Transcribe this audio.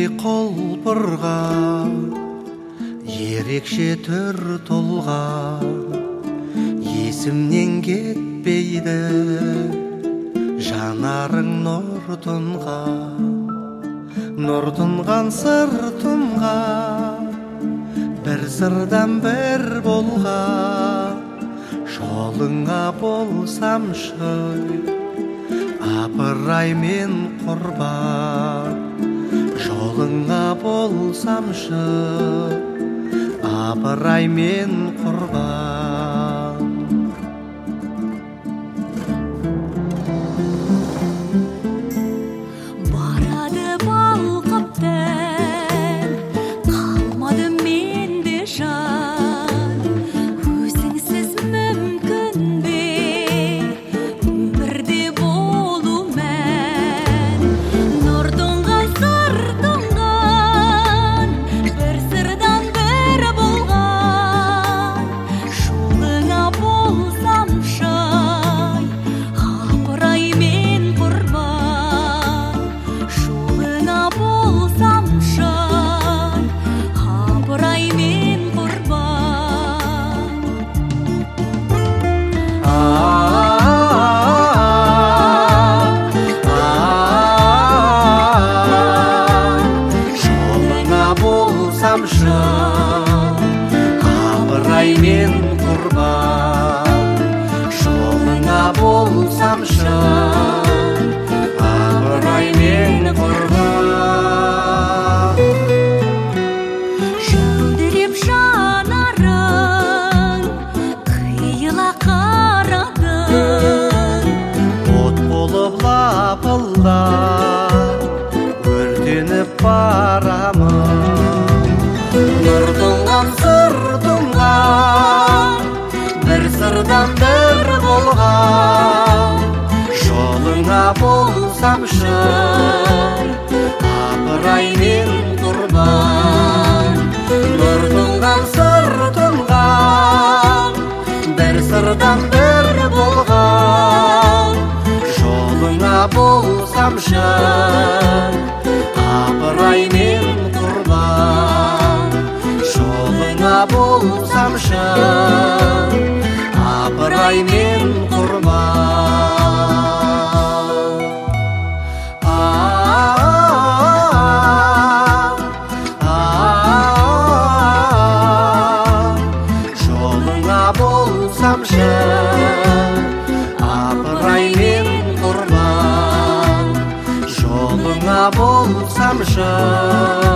құлпырға ерекше түр тұлға есімнен кетпейді жанарың нұр тұнған сыртымға бір сырдан бір болға жолыңа болсамшы апырай мен құрбан жолыңа болсамшы апырай мен құрбан барады балқыптан қалмады менде жан өзіңсіз мүмкін бе өмірде болу мән нұр тұнған сыр тұнған бір сырдан бір болған жолыңа болсамшы апырай мен құрбан жолыңа болсамшы апырай мен құрбан жолыңа болсамшы апырай мен құрбан жолыңа болсамшы апырай мен құрбан жәудіреп жанарың қиыла қарадың от болып лапылдап өртеніп барамын нұр тұнған сыр тұнған бір сырдан бір болған жолыңа болсамшы апырай мен құрбан нұр тұнған сыр тұнған бір сырдан бір болған жолыңа болсамшы апырай мен құрбан жолыңа болсамшы апырай мен құрбан жолыңа болсамшы апырай мен құрбан жолыңа болсамшы